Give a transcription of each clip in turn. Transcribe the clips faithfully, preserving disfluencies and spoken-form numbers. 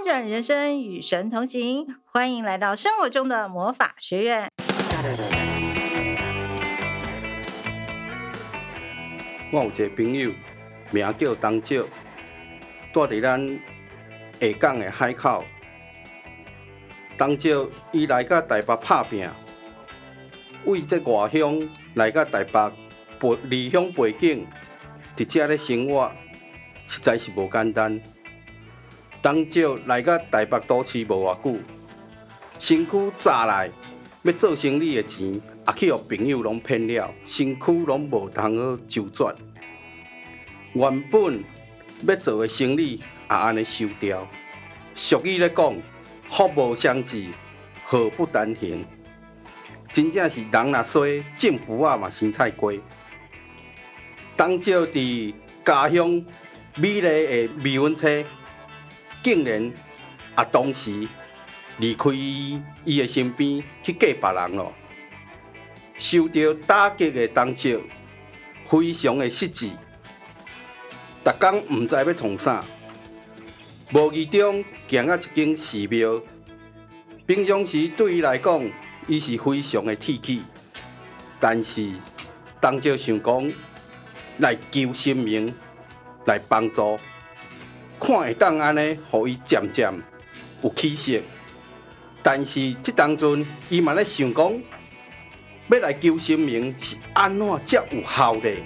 转人生，与神同行，欢迎来到生活中的魔法学院。 我有一个朋友，名叫东少，住伫咱下港的海口。东少伊来到台北打拼，为这外乡来到台北离乡背景，伫遮咧生活，实在是无简单。东少来到台北都市无偌久，身躯砸来，要做生意的钱，也去互朋友拢骗了，身躯拢无通好周转。原本要做的生意也安尼收掉。俗语咧讲，福无双至，祸不单行。真正是人若衰，种匏仔嘛生菜瓜。东少伫家乡美丽的美文车，竟然也同时离开伊的身边去嫁别人咯。受到打击的东少非常的失志，逐工毋知要创啥。无意中行到一间寺庙，平常时对伊来讲，伊是非常的铁气。但是东少想讲来求神明，来帮助，看会当安尼，互伊渐渐有起色。但是这当阵，伊嘛咧想讲，要来求神明是安怎才有效咧？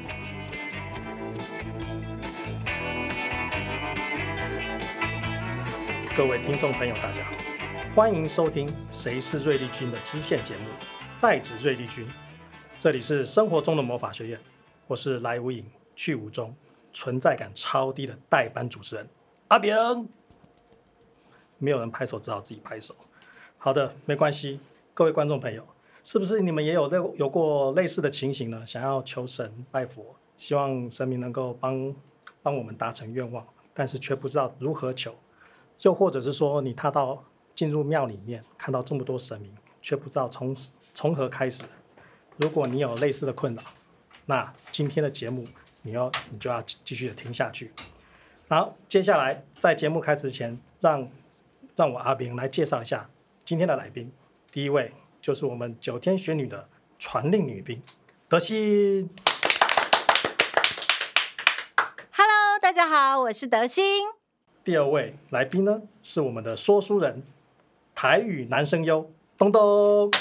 各位听众朋友，大家好，欢迎收听《谁是瑞丽君》的支线节目，在职瑞丽君。这里是生活中的魔法学院，我是来无影去无踪，存在感超低的代班主持人阿炳。没有人拍手，只好自己拍手。好的，没关系。各位观众朋友，是不是你们也有有过类似的情形呢？想要求神拜佛，希望神明能够帮帮我们达成愿望，但是却不知道如何求。又或者是说，你踏到进入庙里面，看到这么多神明，却不知道从从何开始。如果你有类似的困扰，那今天的节目你要你就要继续的听下去。然后接下来在节目开始前，让让我阿炳来介绍一下今天的来宾。第一位就是我们九天玄女的传令女兵德心。 Hello， 大家好，我是德心。 第二位来宾呢，是我们的说书人，台语男声优东东。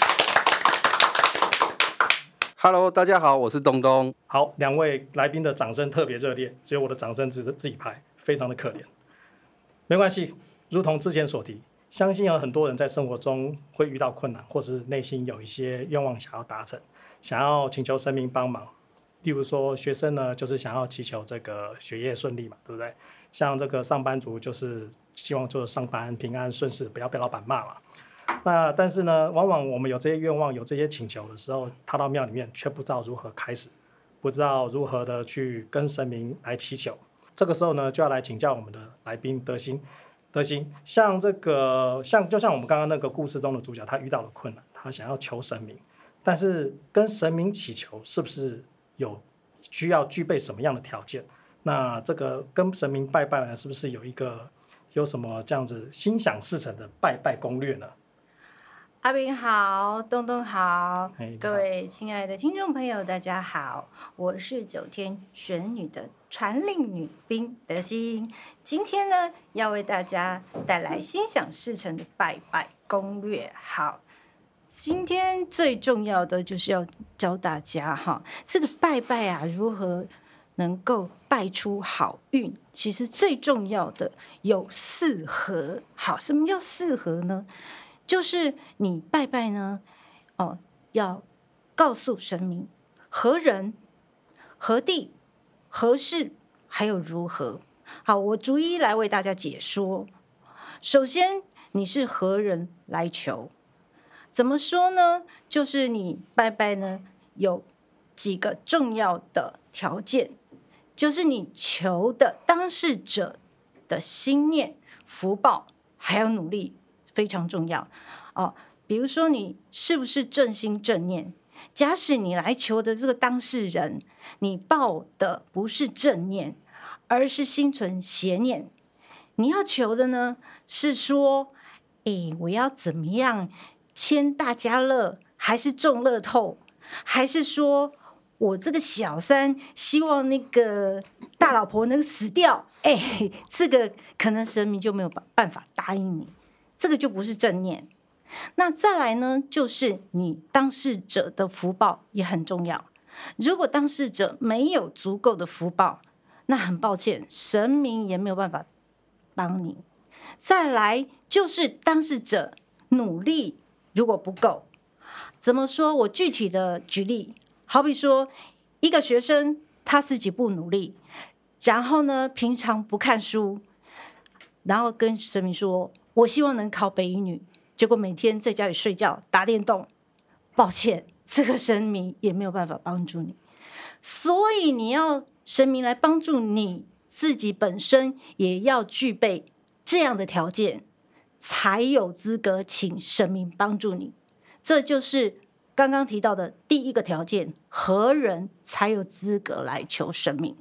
Hello， 大家好，我是东东。 好，两位来宾的掌声特别热烈，只有我的掌声只是自己拍，非常的可怜。没关系，如同之前所提，相信有很多人在生活中会遇到困难，或是内心有一些愿望想要达成，想要请求神明帮忙。例如说，学生呢，就是想要祈求这个学业顺利嘛，对不对？像这个上班族就是希望就是上班平安顺势，不要被老板骂嘛。那但是呢，往往我们有这些愿望、有这些请求的时候，踏到庙里面却不知道如何开始，不知道如何的去跟神明来祈求。这个时候呢，就要来请教我们的来宾德心。德心，像这个，像就像我们刚刚那个故事中的主角，他遇到了困难，他想要求神明，但是跟神明祈求是不是有需要具备什么样的条件？那这个跟神明拜拜呢，是不是有一个有什么这样子心想事成的拜拜攻略呢？ 阿炳好，东东好， 嘿各位亲爱的听众朋友，大家好，我是九天玄女的传令女兵德心。今天呢，要为大家带来心想事成的拜拜攻略。好，今天最重要的就是要教大家哈，这个拜拜啊，如何能够拜出好运。其实最重要的有四合。好，什么叫四合呢？就是你拜拜呢，哦，要告诉神明何人、何地、何事，还有如何。好，我逐一来为大家解说。首先，你是何人来求？怎么说呢？就是你拜拜呢，有几个重要的条件，就是你求的当事者的心念、福报还有努力。非常重要哦。比如说你是不是正心正念？假使你来求的这个当事人，你抱的不是正念，而是心存邪念， 你要求的呢是说，哎，我要怎么样签大家乐，还是中乐透，还是说我这个小三希望那个大老婆能死掉？哎，这个可能神明就没有办法答应你，这个就不是正念。那再来呢，就是你当事者的福报也很重要。如果当事者没有足够的福报，那很抱歉，神明也没有办法帮你。再来就是当事者努力如果不够，怎么说？我具体的举例，好比说一个学生他自己不努力，然后呢平常不看书，然后跟神明说我希望能考北一女，结果每天在家里睡觉打电动，抱歉，这个神明也没有办法帮助你。所以你要神明来帮助你，自己本身也要具备这样的条件，才有资格请神明帮助你。这就是刚刚提到的第一个条件，何人才有资格来求神明。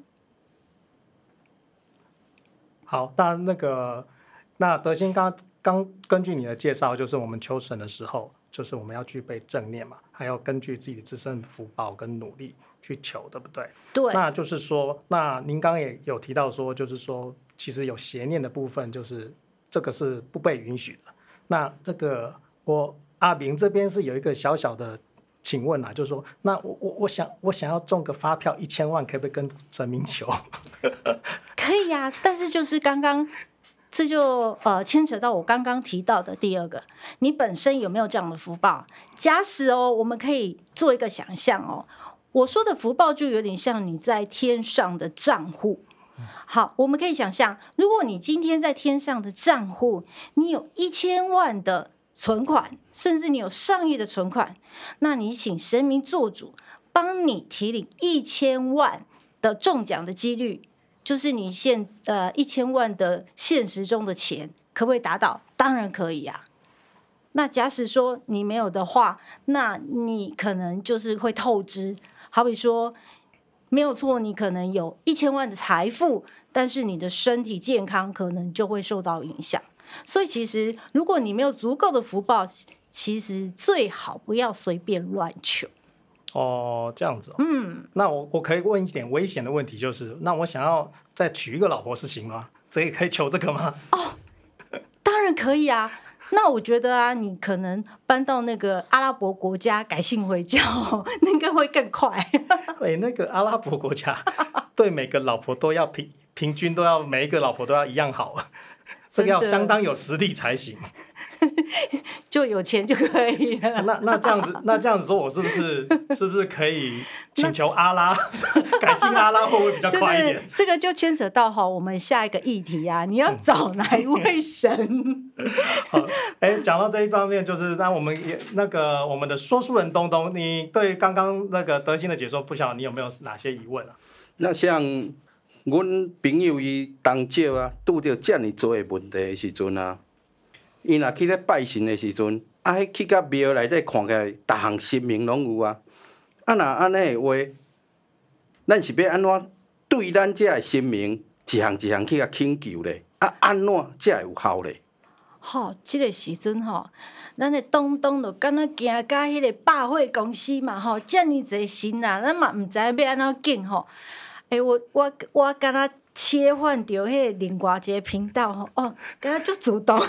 好，那那个那德兴刚刚根据你的介绍，就是我们求神的时候，就是我们要具备正念嘛，还要根据自己的自身福报跟努力去求，对不对？ 对。 那就是说，那您刚刚也有提到说，就是说，其实有邪念的部分，就是这个是不被允许的。那这个我阿明这边是有一个小小的请问啊，就是说，那我我我想我想要中个发票一千万，可不可以跟神明求？ 可以呀、啊，但是就是刚刚这就呃牵扯到我刚刚提到的第二个，你本身有没有这样的福报？假使哦，我们可以做一个想象哦，我说的福报就有点像你在天上的账户。好，我们可以想象，如果你今天在天上的账户，你有一千万的存款，甚至你有上亿的存款，那你请神明做主，帮你提领一千万的中奖的几率，就是你现呃一千万的现实中的钱，可不可以达到？当然可以啊。那假使说你没有的话，那你可能就是会透支。好比说，没有错，你可能有一千万的财富，但是你的身体健康可能就会受到影响。所以其实如果你没有足够的福报，其实最好不要随便乱求。 哦，这样子、哦。 嗯， 那我我可以问一点危险的问题，就是那我想要再娶一个老婆是行吗？这也可以求这个吗？ 哦，当然可以啊。那我觉得啊，你可能搬到那个阿拉伯国家改信回教，那个会更快。 对，那个阿拉伯国家对每个老婆都要平平均都要每一个老婆都要一样好，这个要相当有实力才行。 就有钱就可以了。 那那这样子，那这样子说，我是不是是不是可以请求阿拉改信阿拉，会不会比较快一点？ 对对，这个就牵扯到哈我们下一个议题啊，你要找哪一位神？ 好，哎，讲到这一方面，就是那我们也那个我们的说书人东东，你对刚刚那个德兴的解说，不晓得你有没有哪些疑问啊？ 那像阮朋友伊当少啊，拄着遮尔多的问题的时阵啊。伊若去咧拜神的时阵，啊，迄去到庙内底看起来，逐项神明拢有啊。啊，若安尼的话，咱是要安怎对咱遮的神明一项一项去甲请求咧？啊，安怎才会有效咧？ 吼、哦，即、這个时阵吼，咱的东东就敢若行到迄个百货公司嘛吼，遮尔侪神啊，咱嘛毋知要安怎敬吼。诶，我我我敢若切换到迄个另外一个频道吼，哦，敢若足主动。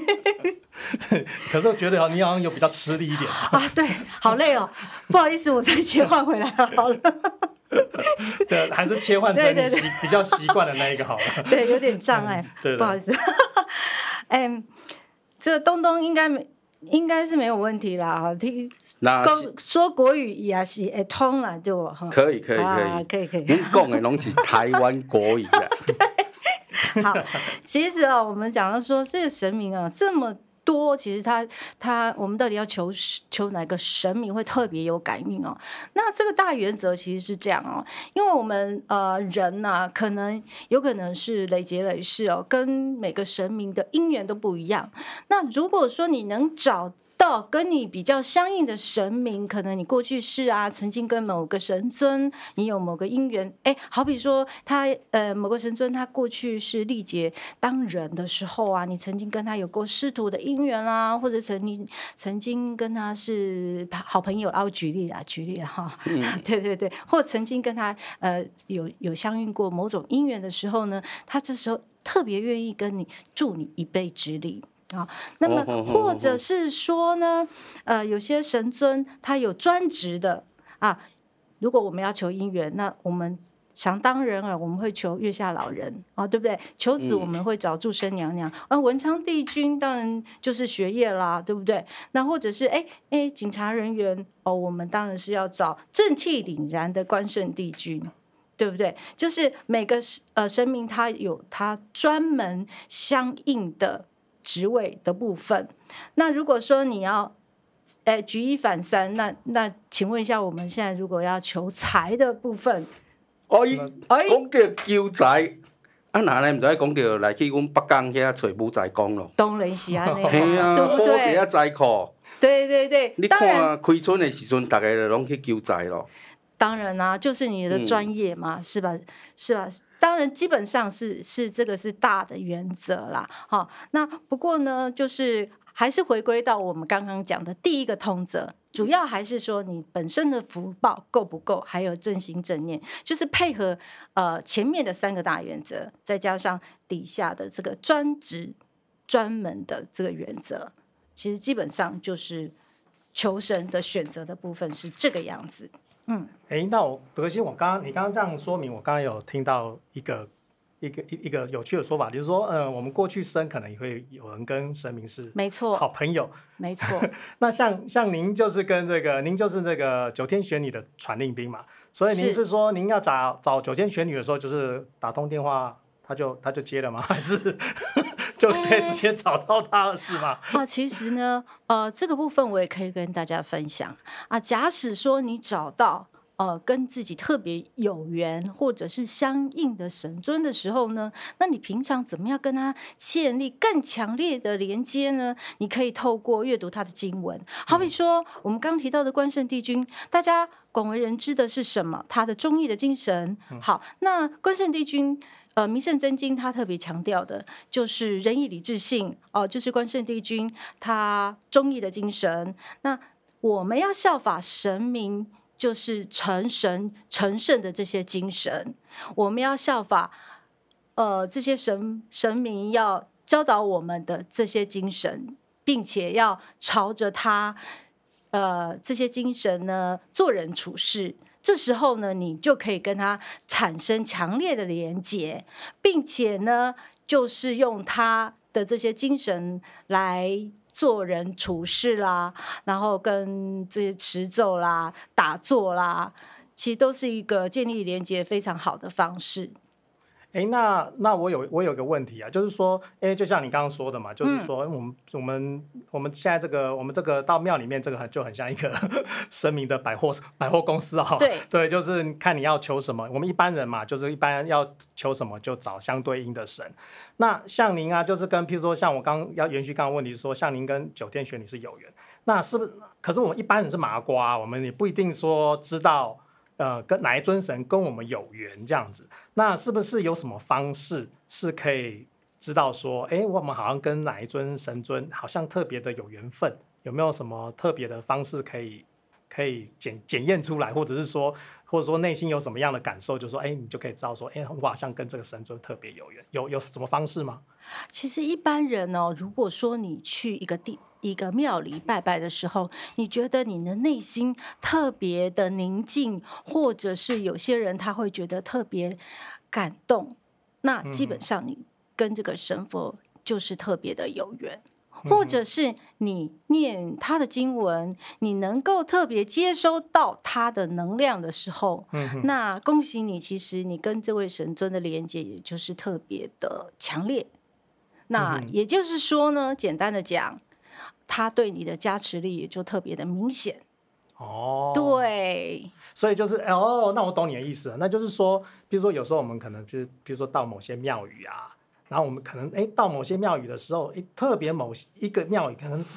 可是我觉得你好像有比较吃力一点啊，对，好累哦，不好意思，我再切换回来好了。 这还是切换成你习比较习惯的那一个好了。 对，有点障碍， 嗯、对对不好意思。哎，这个东东应该没。应该是没有问题啦，哈，听说国语也是会通啦，对不？ 可以可以可以、啊、 可以可以。 您讲的拢是台湾国语啊。 对，好，其实啊，我们讲到说这个神明啊这么多，其实他他我们到底要求求哪个神明会特别有感应哦？那这个大原则其实是这样哦，因为我们呃人呐、啊，可能有可能是累劫累世哦，跟每个神明的因缘都不一样。那如果说你能找到到跟你比较相应的神明，可能你过去世啊，曾经跟某个神尊你有某个因缘，哎，好比说他呃某个神尊他过去是历劫当人的时候啊，你曾经跟他有过师徒的因缘啦、啊，或者曾经曾经跟他是好朋友啊，我举例啊，举例啊哈，嗯、对对对，或曾经跟他呃有有相应过某种因缘的时候呢，他这时候特别愿意跟你助你一臂之力。啊，那么或者是说呢，呃，有些神尊他有专职的啊。如果我们要求姻缘，那我们想当然尔，我们会求月下老人啊，对不对？求子我们会找祝生娘娘，而、啊、文昌帝君当然就是学业啦，对不对？那或者是哎哎警察人员哦，我们当然是要找正气凛然的关圣帝君。对不对？就是每个呃神明他有他专门相应的职位的部分。那如果说你要，诶举一反三，那那请问一下，我们现在如果要求财的部分， 哦，伊讲到求财，啊，哪来唔知讲到来去阮北港遐找武财公咯？ 当然是安尼， 嘿啊，补一下财库。 对对对， 你看开春的时阵，大家就拢去求财咯。 当然啦、啊，就是你的专业嘛，嗯、是吧？是吧？当然，基本上是是这个是大的原则啦。好，那不过呢，就是还是回归到我们刚刚讲的第一个通则，主要还是说你本身的福报够不够，还有正心正念，就是配合呃前面的三个大原则，再加上底下的这个专职专门的这个原则，其实基本上就是求神的选择的部分是这个样子。嗯， 哎，那我德心，我刚刚你刚刚这样说明，我刚刚有听到一个一个一个有趣的说法，就是说，呃，我们过去生可能也会有人跟神明是没错好朋友， 没错。 那像像您就是跟这个，您就是这个九天玄女的传令兵嘛，所以您是说您要找找九天玄女的时候，就是打通电话，他就他就接了吗？还是就可以直接找到他了，是吗？ 啊，其实呢，呃，这个部分我也可以跟大家分享啊。假使说你找到呃跟自己特别有缘或者是相应的神尊的时候呢，那你平常怎么样跟他建立更强烈的连接呢？你可以透过阅读他的经文，好比说我们刚提到的关圣帝君，大家广为人知的是什么？他的忠义的精神。好，那关圣帝君。呃，弥圣真经他特别强调的就是仁义礼智信哦、呃，就是关圣帝君他忠义的精神。那我们要效法神明，就是成神成圣的这些精神。我们要效法呃这些神神明要教导我们的这些精神，并且要朝着他呃这些精神呢做人处事。这时候呢，你就可以跟他产生强烈的连结，并且呢，就是用他的这些精神来做人处事啦，然后跟这些持咒啦、打坐啦，其实都是一个建立连结非常好的方式。 哎，那那我有我有个问题啊，就是说，哎，就像你刚刚说的嘛，就是说，我们、嗯、我们我们现在这个我们这个到庙里面，这个就很像一个神明的百货百货公司啊、哦。 对对，就是看你要求什么，我们一般人嘛，就是一般要求什么就找相对应的神。那像您啊，就是跟譬如说像我刚要延续刚刚问题说，像您跟九天玄女是有缘，那是不是？可是我们一般人是麻瓜，我们也不一定说知道。呃，跟哪一尊神跟我们有缘这样子，那是不是有什么方式是可以知道说，哎，我们好像跟哪一尊神尊好像特别的有缘分？有没有什么特别的方式可以可以检检验出来，或者是说，或者说内心有什么样的感受，就说，哎，你就可以知道说，哎，我好像跟这个神尊特别有缘，有有什么方式吗？ 其实一般人哦，如果说你去一个地。一个庙里拜拜的时候，你觉得你的内心特别的宁静，或者是有些人他会觉得特别感动，那基本上你跟这个神佛就是特别的有缘。嗯、或者是你念他的经文，你能够特别接收到他的能量的时候，嗯、那恭喜你，其实你跟这位神尊的连接也就是特别的强烈。那也就是说呢，简单的讲，他对你的加持力也就特别的明显哦。 对， 所以就是哦，那我懂你的意思了。那就是说，比如说有时候我们可能就是，比如说到某些庙宇啊，然后我们可能哎到某些庙宇的时候，哎特别某一个庙宇可能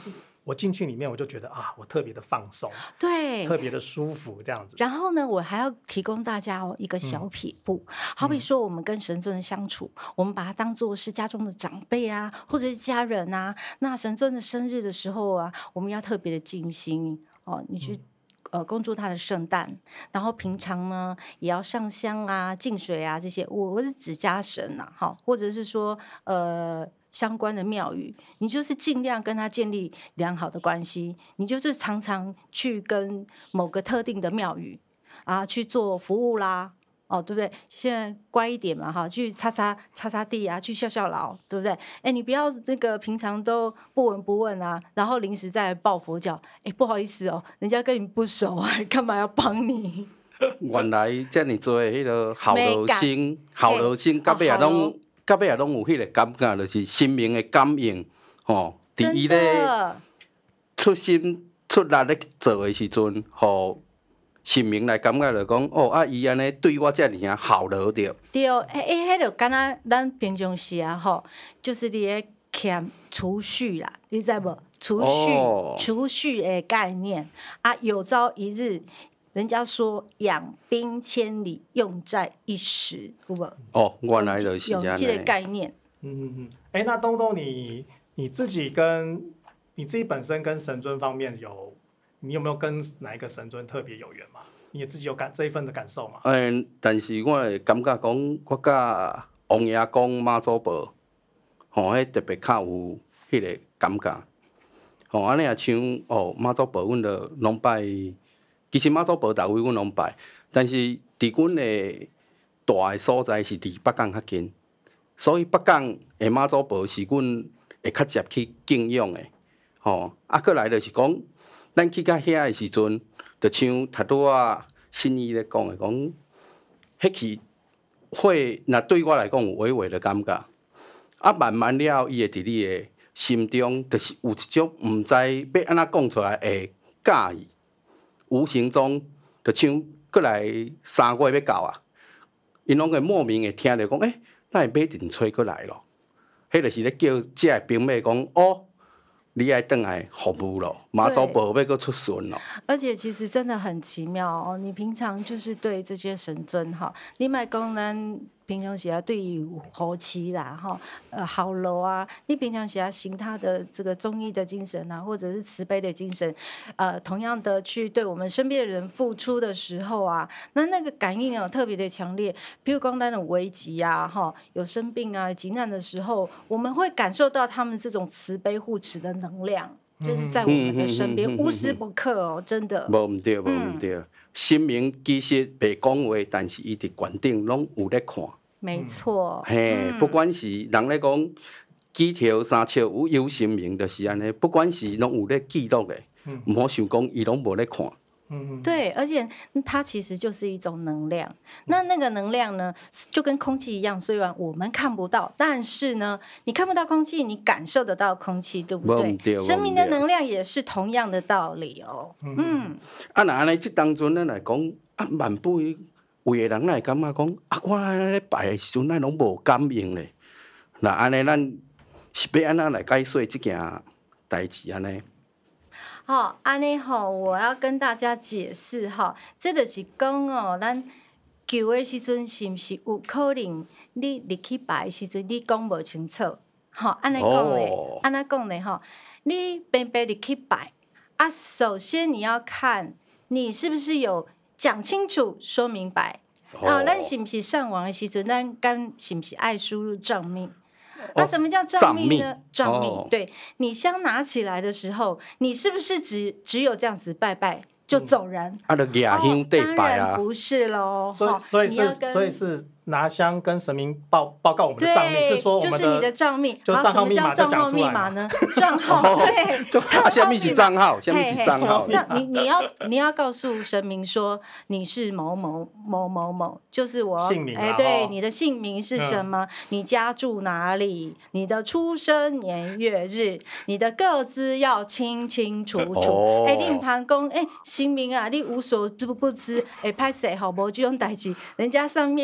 我进去里面我就觉得啊，我特别的放松， 对， 特别的舒服这样子。 然后呢，我还要提供大家哦一个小撇步，嗯、好比说我们跟神尊的相处，我们把它当作是家中的长辈啊，或者是家人啊。那神尊的生日的时候啊，我们要特别的尽心哦，你去、嗯。呃，恭祝他的圣诞，然后平常呢也要上香啊、净水啊这些。我我是指家神呐、啊，哈，或者是说呃相关的庙宇，你就是尽量跟他建立良好的关系。你就是常常去跟某个特定的庙宇啊去做服务啦。哦，对不对？现在乖一点嘛，哈，去擦擦擦擦地啊，去孝孝老，对不对？哎，你不要那个平常都不闻不问啊，然后临时再抱佛脚，哎，不好意思哦，人家跟你不熟啊，干嘛要帮你？ 原来这么多迄个孝老生，孝老生到尾也拢到尾也拢有迄个感觉，就是生命的感应，吼，伫伊咧出心出力咧做的时阵，吼。神明来感觉就讲哦，啊，伊安尼对我遮尔啊孝劳着。 对，诶诶，迄就敢若咱平常时啊吼，就是你咧欠储蓄啦，你知无？储蓄，哦、储蓄的概念啊，有朝一日，人家说养兵千里，用在一时，有无？ 哦，原来就是这样。 有这个概念。 嗯嗯嗯。哎、欸，那东东你你自己跟你自己本身跟神尊方面有。你有没有跟哪一个神尊特别有缘嘛？你也自己有感这一份的感受吗？ 嗯，但是我会感觉讲，我甲王爷公妈祖婆，吼、喔，迄特别较有迄个感觉。吼、喔，安尼也像哦，妈祖婆，阮着拢拜。其实妈祖婆逐位阮拢拜，但是伫阮的大的所在是伫北港较近，所以北港的妈祖婆是阮会较接去敬仰的。吼、喔，啊，过来就是讲。咱去到遐的时阵，就像头拄仔新义咧讲的，讲迄去会，若对我来讲有微微的感觉，啊，慢慢了，伊会伫你的心中，就是有一种毋知要安怎讲出来的介意，无形中，就像过来三月要到啊，因拢会莫名的听着讲，诶、欸，咱会买阵吹过来咯，迄就是咧叫遮的兵马讲哦。你爱回来服务咯，妈祖婆要搁出巡咯。 而且其实真的很奇妙哦，你平常就是对这些神尊哈，你莫讲咱平常时啊对于护持啦哈，呃好楼啊，你平常时啊行他的这个忠义的精神啊，或者是慈悲的精神，呃，同样的去对我们身边的人付出的时候啊，那那个感应啊特别的强烈。比如讲咱的危急啊哈，有生病啊急难的时候，我们会感受到他们这种慈悲护持的能量。就是在我们的身边，无时不刻哦，真的。 无毋对，无毋对。神明其实袂讲话，但是伊伫悬顶拢有咧看。 没错。 嘿、嗯，不管是人咧讲几条三尺有有神明，就是安尼。不管是拢有咧记录的，毋好想讲伊拢无咧看。 嗯，对，而且它其实就是一种能量。那那个能量呢，就跟空气一样，虽然我们看不到，但是呢，你看不到空气，你感受得到空气，对不对？对，生命的能量也是同样的道理哦。嗯，嗯啊，那安尼，即当阵咱来讲，啊，万不有的人来感觉讲，啊，我安尼咧拜的时阵，咱拢无感应咧。那安尼，咱是要安怎来解说即件代志安尼？ 好，安尼吼，我要跟大家解释哈，这就是讲哦，咱求的时阵是毋是有可能你入去拜的时阵，你讲无清楚，吼，安尼讲咧，安尼讲咧吼，你白白入去拜啊，首先你要看你是不是有讲清楚、说明白，啊，咱是毋是上网的时阵，咱敢是毋是爱输入账密？那、啊、什么叫账密呢？账密、哦，对，你香拿起来的时候，你是不是只只有这样子拜拜就走人？ 啊，就举香对拜啊？当然不是喽。 所以，所以是，所以是拿香跟神明报报告我们的账密，是说我们的就是你的账密， 就账号密码就讲出来嘛。呢？账号对， 账号下面是账号，下面是账号。 这样你你要你要告诉神明说你是某某某某某，就是我姓名哎，对，你的姓名是什么？你家住哪里？你的出生年月日，你的个资要清清楚楚。哎，你唔通讲哎，姓名啊，你无所不不知，哎，拍谁好无这种代志，人家上面也是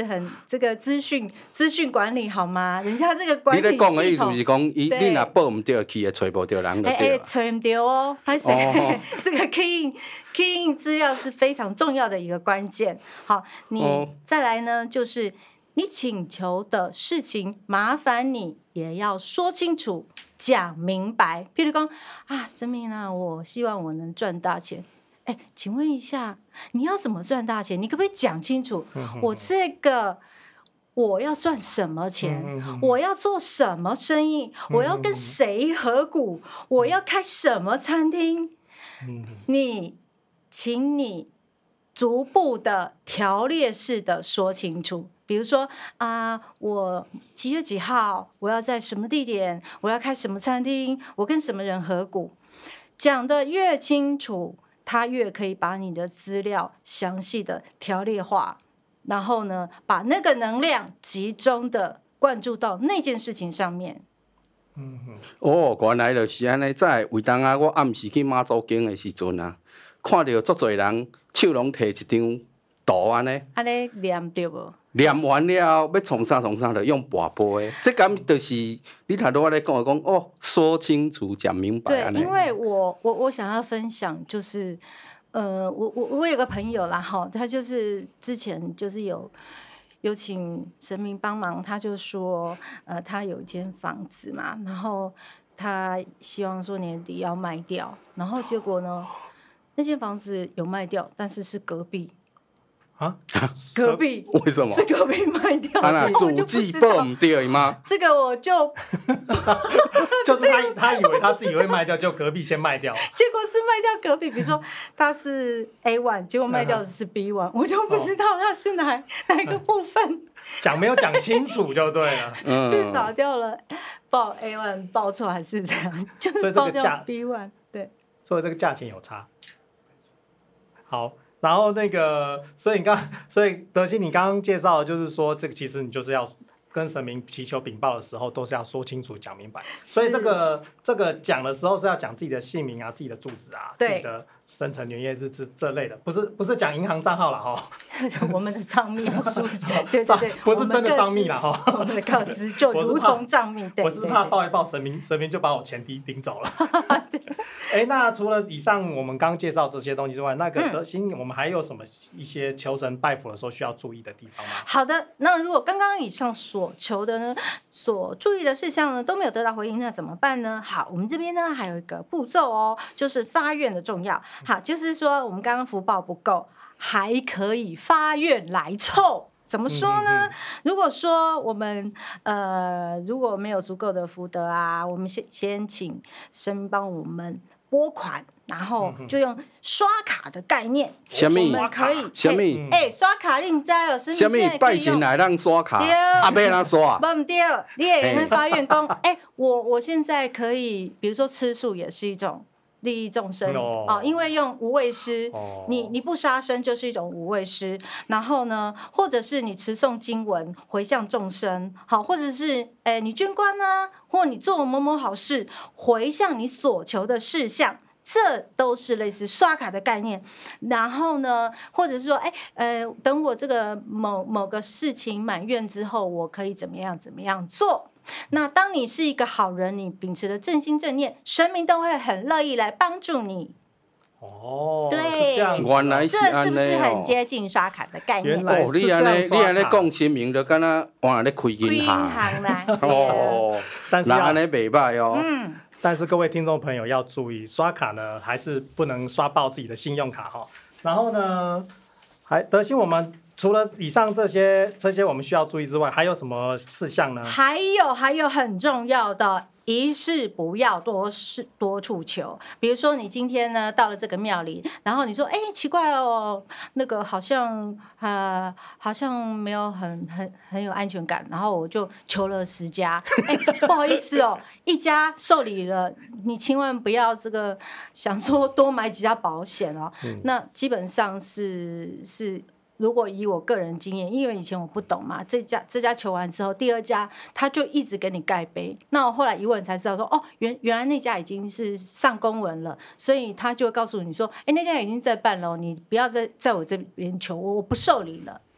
很这个资讯资讯管理好吗？人家这个管理系统， 你咧讲的意思是讲，伊你若报唔对去，会找不到人就哎哎， 对了。 吹唔对哦，拍谁？这个 key in key in 资料是非常重要的一个关键。好，你、 哦、 再来呢，就是你请求的事情，麻烦你也要说清楚、讲明白。譬如讲啊，神明啊，我希望我能赚大钱。哎，请问一下，你要怎么赚大钱？你可不可以讲清楚？我这个我要赚什么钱？我要做什么生意？我要跟谁合股？我要开什么餐厅？你，请你逐步的条列式的说清楚。比如说啊、呃，我几月几号，我要在什么地点，我要开什么餐厅，我跟什么人合股，讲得越清楚，他越可以把你的资料详细的条列化，然后呢，把那个能量集中的灌注到那件事情上面。 嗯哦，原来就是安尼。早为当啊，我暗时去妈祖经的时阵啊，看到足侪人手拢摕一张图安尼。 安尼念对无？ 念完了，要创啥创啥，就用跋晡的。这敢就是你头拄仔咧讲的讲哦，说清楚讲明白安尼。 对，因为我我我想要分享就是，呃，我我我有个朋友啦哈，他就是之前就是有有请神明帮忙，他就说，呃，他有一间房子嘛，然后他希望说年底要卖掉，然后结果呢，那间房子有卖掉，但是是隔壁。 啊， 隔壁为什么是隔壁卖掉？ 他那主计报唔对吗？ 这个我就就是他他以为他自己会卖掉，就隔壁先卖掉， 结果是卖掉隔壁。比如说他是 A one， 结果卖掉的是 B one， 我就不知道他是哪哪个部分。 讲没有讲清楚就对了， 是少掉了报 A one 报错还是怎样？就是报掉 B one， 对， 所以这个价钱有差。好。然后那个，所以你刚，所以德兴，你刚刚介绍的就是说，这个其实你就是要跟神明祈求禀报的时候，都是要说清楚、讲明白。所以这个这个讲的时候是要讲自己的姓名啊、自己的住址啊、自己的生辰年月日这这类的，不是不是讲银行账号啦哈。 我们的账密数，对对对， 不是真的账密啦哈。 我们的个资就如同账密，对。 我是怕报一报神明，神明就把我钱领领走了。哎，那除了以上我们刚介绍这些东西之外，那个德兴，我们还有什么一些求神拜佛的时候需要注意的地方吗？ 好的，那如果刚刚以上所求的呢，所注意的事项呢都没有得到回应，那怎么办呢？好，我们这边呢还有一个步骤哦，就是发愿的重要。好，就是说我们刚刚福报不够，还可以发愿来凑。怎么说呢？嗯嗯嗯如果说我们呃如果没有足够的福德啊，我们先先请神明帮我们拨款，然后就用刷卡的概念， 什么？ 我们可以什么？ 哎，刷卡你唔知哦， 什么拜神来让刷卡？啊，要让刷？ 不唔对，你也会发愿讲，哎，我我现在可以，比如说吃素也是一种。利益众生、 哦哦、因为用无畏施， 哦、 你你不杀生就是一种无畏施。然后呢，或者是你持诵经文回向众生，好，或者是诶你捐官啊，或你做某某好事回向你所求的事项。这都是类似刷卡的概念，然后呢，或者是说，哎，呃，等我这个某某个事情满愿之后，我可以怎么样怎么样做？那当你是一个好人，你秉持了正心正念，神明都会很乐意来帮助你。 哦， 对， 是这样子、哦， 原来是这是不是很接近刷卡的概念？ 原来是这样刷卡。 哦，你安尼，你安尼讲神明就敢若往咧开银行。 开银行啦。 哦， 但是安尼袂歹哦。 嗯。 但是各位听众朋友要注意，刷卡呢还是不能刷爆自己的信用卡哈。然后呢，还德兴，我们除了以上这些这些我们需要注意之外，还有什么事项呢？ 还有还有很重要的。一事不要多事多处求，比如说你今天呢到了这个庙里，然后你说，哎，奇怪哦，那个好像呃好像没有很很很有安全感，然后我就求了十家，哎，不好意思哦，一家受理了，你千万不要这个想说多买几家保险哦，嗯、那基本上是是。如果以我个人经验，因为以前我不懂嘛，这家这家求完之后，第二家他就一直给你盖碑。那我后来一问才知道说，哦，原原来那家已经是上公文了，所以他就会告诉你说，哎，那家已经在办了，你不要在在我这边求，我不受理了。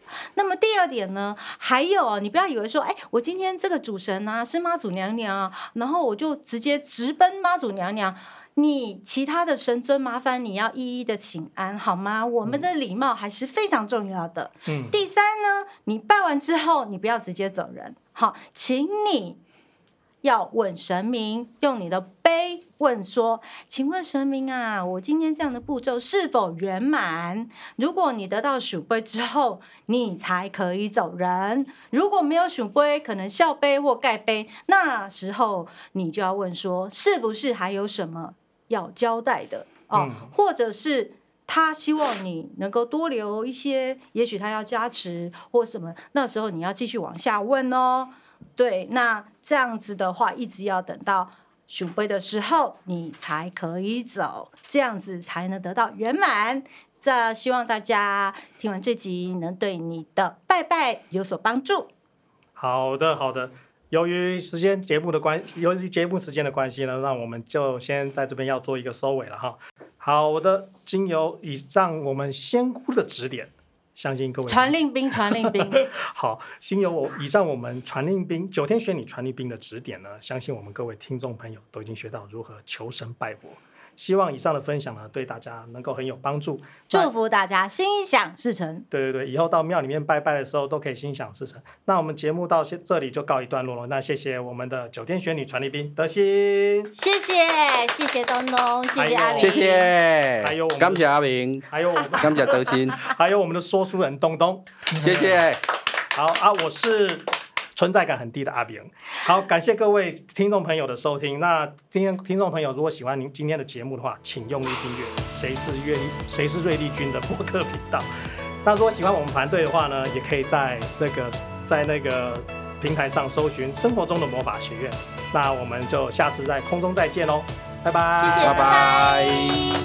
那么第二点呢，还有你不要以为说，哎，我今天这个主神啊是妈祖娘娘，然后我就直接直奔妈祖娘娘。你其他的神尊，麻烦你要一一的请安，好吗？我们的礼貌还是非常重要的。嗯、第三呢，你拜完之后，你不要直接走人，好，请你要问神明，用你的杯问说，请问神明啊，我今天这样的步骤是否圆满？如果你得到属杯之后，你才可以走人。如果没有属杯，可能笑杯或盖杯，那时候你就要问说，是不是还有什么要交代的哦，嗯、或者是他希望你能够多留一些，也许他要加持或什么，那时候你要继续往下问哦。对，那这样子的话，一直要等到属杯的时候，你才可以走，这样子才能得到圆满。这希望大家听完这集能对你的拜拜有所帮助。 好的，好的。由于时间节目的关，由于节目时间的关系呢，那我们就先在这边要做一个收尾了哈。好的，经由以上我们仙姑的指点，相信各位传令兵，传令兵。 好，经由我以上我们传令兵九天玄女传令兵的指点呢，相信我们各位听众朋友都已经学到如何求神拜佛。希望以上的分享呢，对大家能够很有帮助， 祝福大家心想事成。 对对对，以后到庙里面拜拜的时候都可以心想事成。那我们节目到这里就告一段落了。那谢谢我们的九天玄女传令兵德心， 谢谢谢谢东东，谢谢阿明， 谢谢， 还有我们感谢阿明， 还有我们感谢德心， 还有我们的说书人东东， 谢谢。 好啊，我是存在感很低的阿炳。好，感谢各位听众朋友的收听。那今天听众朋友如果喜欢您今天的节目的话，请用力订阅谁是瑞丽谁是瑞丽君的播客频道。那如果喜欢我们团队的话呢，也可以在那个在那个平台上搜寻生活中的魔法学院。那我们就下次在空中再见喽，拜拜， 谢谢，拜拜。